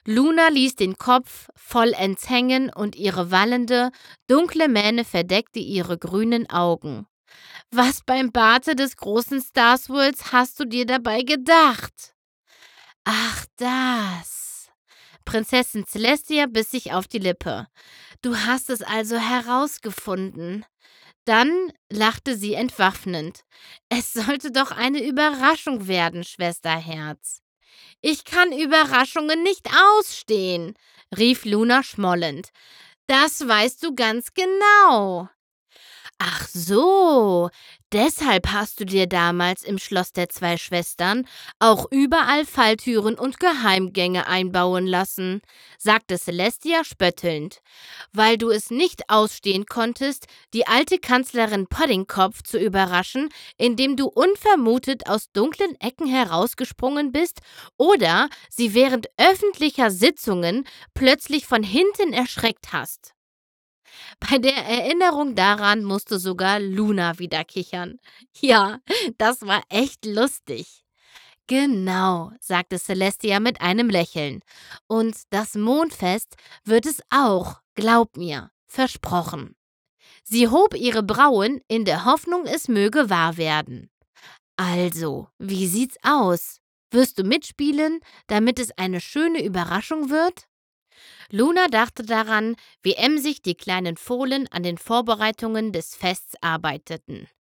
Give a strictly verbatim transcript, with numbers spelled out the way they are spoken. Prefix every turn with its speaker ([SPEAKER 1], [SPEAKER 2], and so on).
[SPEAKER 1] Luna ließ den Kopf vollends hängen und ihre wallende, dunkle Mähne verdeckte ihre grünen Augen. »Was beim Barte des großen Starswirls hast du dir dabei gedacht?« »Ach, das.« Prinzessin Celestia biss sich auf die Lippe. »Du hast es also herausgefunden.« Dann lachte sie entwaffnend. »Es sollte doch eine Überraschung werden, Schwesterherz.« »Ich kann Überraschungen nicht ausstehen«, rief Luna schmollend. »Das weißt du ganz genau.« »Ach so, deshalb hast du dir damals im Schloss der zwei Schwestern auch überall Falltüren und Geheimgänge einbauen lassen«, sagte Celestia spöttelnd, »weil du es nicht ausstehen konntest, die alte Kanzlerin Puddingkopf zu überraschen, indem du unvermutet aus dunklen Ecken herausgesprungen bist oder sie während öffentlicher Sitzungen plötzlich von hinten erschreckt hast.« Bei der Erinnerung daran musste sogar Luna wieder kichern. »Ja, das war echt lustig.« »Genau«, sagte Celestia mit einem Lächeln. »Und das Mondfest wird es auch, glaub mir, versprochen.« Sie hob ihre Brauen in der Hoffnung, es möge wahr werden. »Also, wie sieht's aus? Wirst du mitspielen, damit es eine schöne Überraschung wird?« Luna dachte daran, wie emsig die kleinen Fohlen an den Vorbereitungen des Fests arbeiteten.